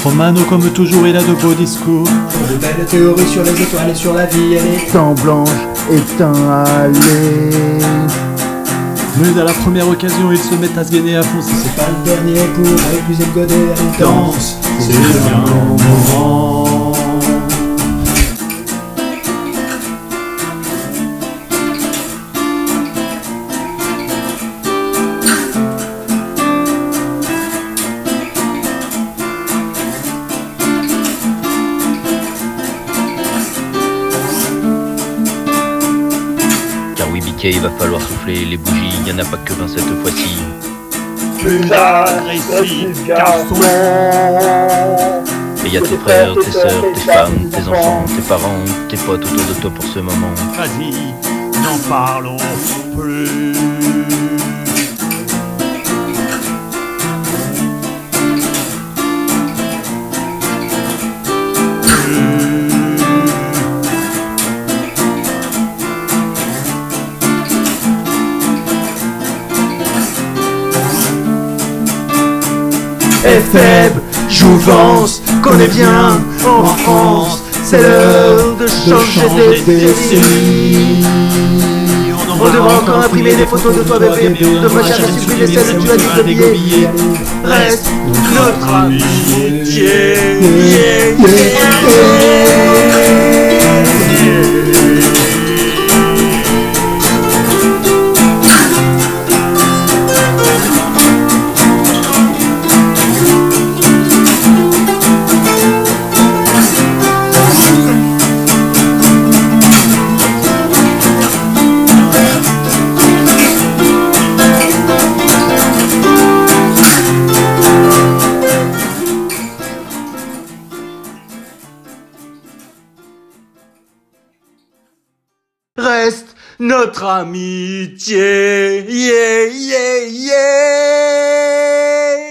Romano, comme toujours, il a de beaux discours. De belles théories sur les étoiles et sur la vie, elle est Temps blanche est un aller. Mais à la première occasion, ils se mettent à se gainer à fond. Si c'est pas le dernier pour épuiser le godet, elle danse. C'est un bon moment. Car oui, Biquet, il va falloir souffler les bougies, y en a pas que 20 cette fois-ci. Plus agressif, garçon. Et y a tes frères, tes sœurs, tes femmes, tes enfants, tes parents, tes potes autour de toi pour ce moment. Vas-y, n'en parlons plus. Faible, jouvence, connais bien, en France, c'est l'heure de changer des décennies. On devra encore imprimer des photos de toi bébé, de machin à supprimer celles que tu as dit de billets. Reste notre amitié. Reste notre amitié, yeah, yeah, yeah.